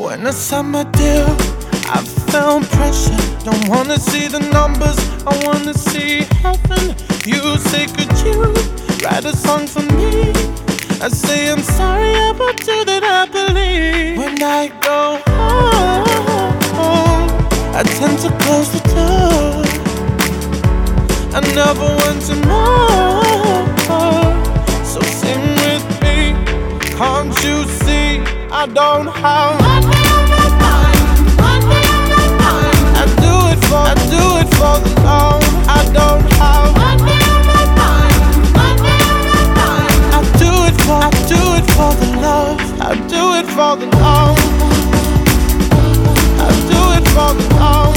When I signed my deal, I felt pressure. Don't wanna see the numbers, I wanna see heaven. You say, could you write a song for me? I say, I'm sorry about you that I believe. When I go home, I tend to close the door. I never want to more. So sing with me, can't you see I don't have money on my mind, money on my mind. I do it for the love. I don't have money on my mind, money on my mind. I do it for the love. I do it for the love. I do it for the love.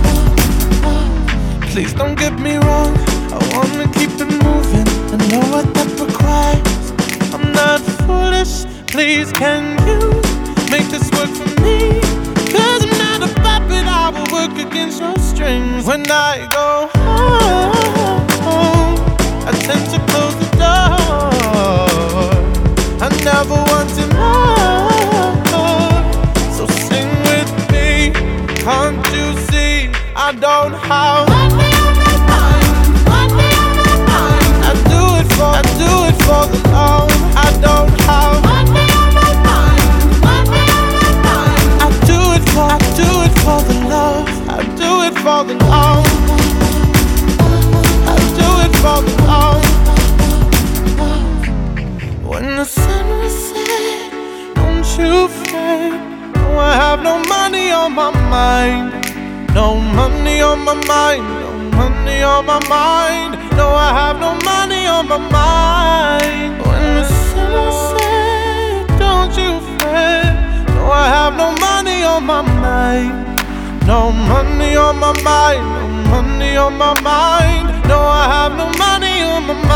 Please don't get me wrong, I wanna keep it moving. I know what that requires. I'm not foolish, please can you make this work for me? Cause I'm not a puppet, I will work against your strings. When I go home, I tend to close the door. I never wanted more. So sing with me, can't you see I don't have money on my mind, money on my mind. I do it for the love. I don't have money on my mind, money on my mind. I do it for the love. I do it for the love. I do it for the love. When the sun will set, don't you fret. No, I have no money on my mind. No money on my mind, no money on my mind. No, I have no money on my mind. When the sun sets, don't you fret. No, I have no money on my mind. No money on my mind, no money on my mind. No, I have no money on my mind.